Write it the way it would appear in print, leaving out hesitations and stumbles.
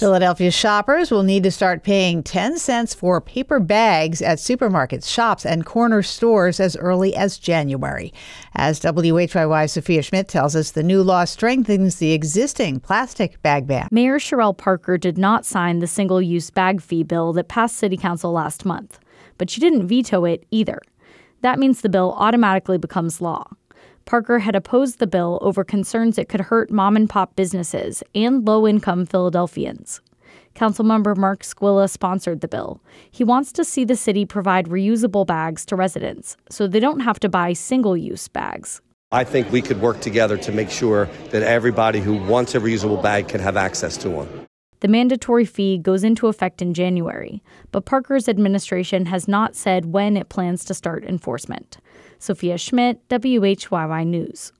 Philadelphia shoppers will need to start paying 10 cents for paper bags at supermarkets, shops, and corner stores as early as January. As WHYY's Sophia Schmidt tells us, the new law strengthens the existing plastic bag ban. Mayor Sherelle Parker did not sign the single-use bag fee bill that passed City Council last month, but she didn't veto it either. That means the bill automatically becomes law. Parker had opposed the bill over concerns it could hurt mom-and-pop businesses and low-income Philadelphians. Councilmember Mark Squilla sponsored the bill. He wants to see the city provide reusable bags to residents so they don't have to buy single-use bags. I think we could work together to make sure that everybody who wants a reusable bag can have access to one. The mandatory fee goes into effect in January, but Parker's administration has not said when it plans to start enforcement. Sophia Schmidt, WHYY News.